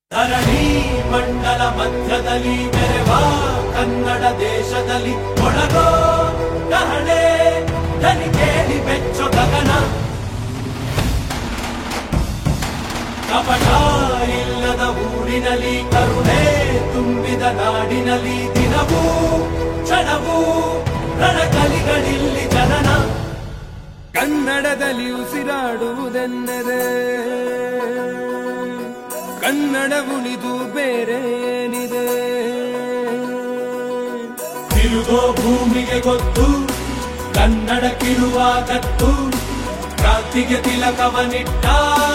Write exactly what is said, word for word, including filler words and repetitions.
ಧರಣಿ ಮಂಡಲ ಮಧ್ಯದಲ್ಲಿ ಮೆರೆವ ಕನ್ನಡ ದೇಶದಲ್ಲಿ ಒಳಗೋ ಕಹಳೆ ಧನಿ ಕೇಳಿ ಬೆಚ್ಚೋ ಗಗನ. ಕಪಟ ಇಲ್ಲದ ಊರಿನಲ್ಲಿ ಕರುಣೆ ತುಂಬಿದ ನಾಡಿನಲ್ಲಿ ದಿನವೂ ಕ್ಷಣವೂ ರಣಕಲಿಗಳಿಲ್ಲಿ ಜನನ. ಕನ್ನಡದಲ್ಲಿ ಉಸಿರಾಡುವುದೆಂದರೆ ಕನ್ನಡ ಉಳಿದು ಬೇರೆ ಏನಿದೆ. ತಿರುಗೋ ಭೂಮಿಗೆ ಗೊತ್ತು ಕನ್ನಡ ಕಿರುವ ಗತ್ತು, ಕ್ರಾಂತಿಗೆ ತಿಲಕವನಿಟ್ಟ